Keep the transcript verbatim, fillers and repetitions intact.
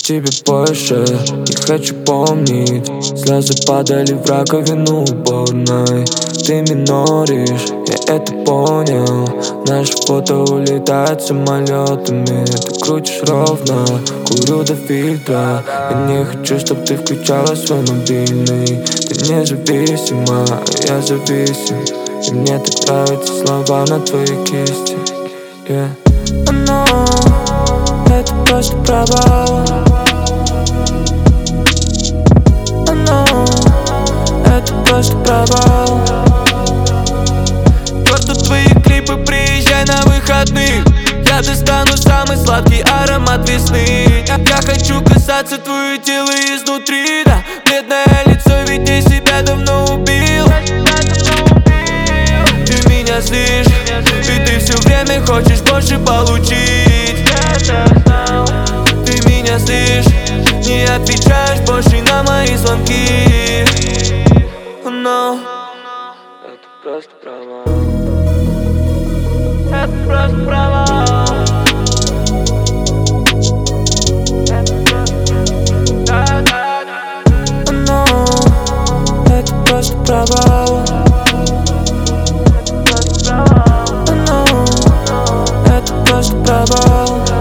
тебе больше не хочу помнить. Слезы падали в раковину уборной. Ты миноришь, я это понял. Наши фото улетают самолетами. Ты крутишь ровно, курю до фильтра. Я не хочу, чтоб ты включала свой мобильный. Ты независима, а я зависим. И мне так нравятся слова на твоей кисти, yeah. Оно, это просто провал. Оно, это просто провал. Черту твои клипы, приезжай на выходных. Я достану самый сладкий аромат весны. Я хочу касаться твое тело изнутри, да. Бледное лицо, ведь я себя давно убил. Ты меня злишь, и ты все время хочешь больше получить. Ты меня злишь, не отвечаешь больше на мои звонки. Но это просто провал. Это просто провал. Но это просто провал. Это просто провал.